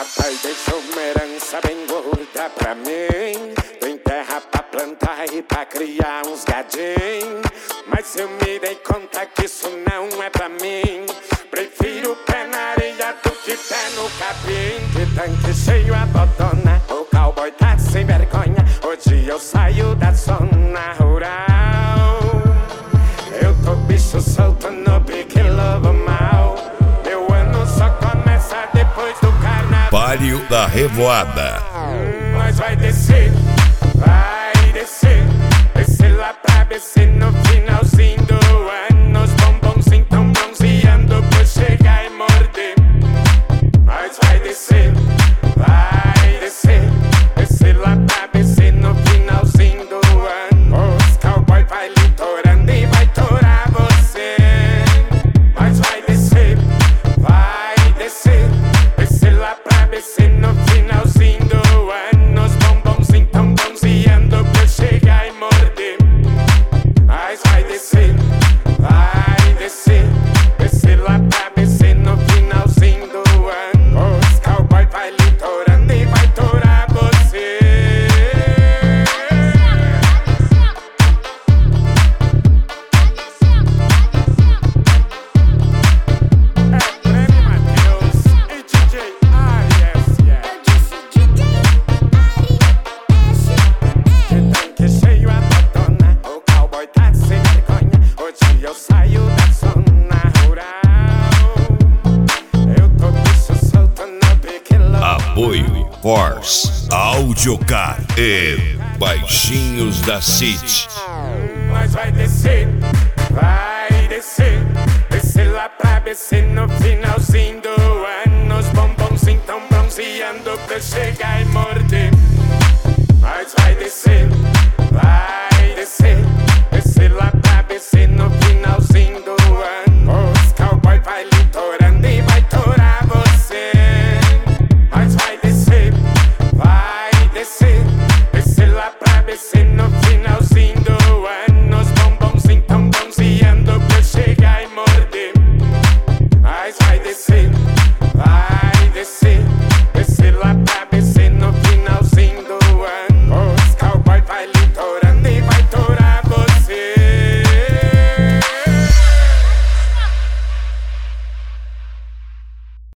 Papai deixou uma herança bem gorda pra mim. Tem terra pra plantar e pra criar uns gadinhos. Mas eu me dei conta que isso não é pra mim. Prefiro pé na areia do que pé no capim. De tanque cheio a botona, o cowboy tá sem vergonha. Hoje eu saio da zona rural. Eu tô bicho solto no pique lobo mal. Meu ano só começa depois do carnaval. Palio da Revoada. Mas vai descer, descer lá pra BC no finalzinho do ano. Os bombonzinhos tão bronzeando pra eu chegar e morder. Mas vai descer, descer lá pra BC no finalzinho do ano. Os cowboy vai litorando e vai torar você. Mas vai descer, descer lá pra BC no finalzinho do ano. Os bombonzinhos tão bronzeando pra eu chegar e morder. Mas vai descer, descer lá pra BC no finalzinho do ano. Os cowboy vai litorando e vai torar você. É Prêmio Matheus e DJ Arias, yeah. De tanque cheio a botona, o cowboy tá sem vergonha. Hoje eu saio da zona rural. Eu tô bicho solto no pique lobo. Apoio Force, Audiocar e Baixinhos da City. Mas vai descer, descer lá pra BC no finalzinho do ano. Os bombonzinhos tão bronzeando pra eu chegar e morder. Mas vai descer, descer lá pra BC no finalzinho do ano. Os cowboy vai litorando e vai torar você. Mas vai descer, descer lá pra BC no finalzinho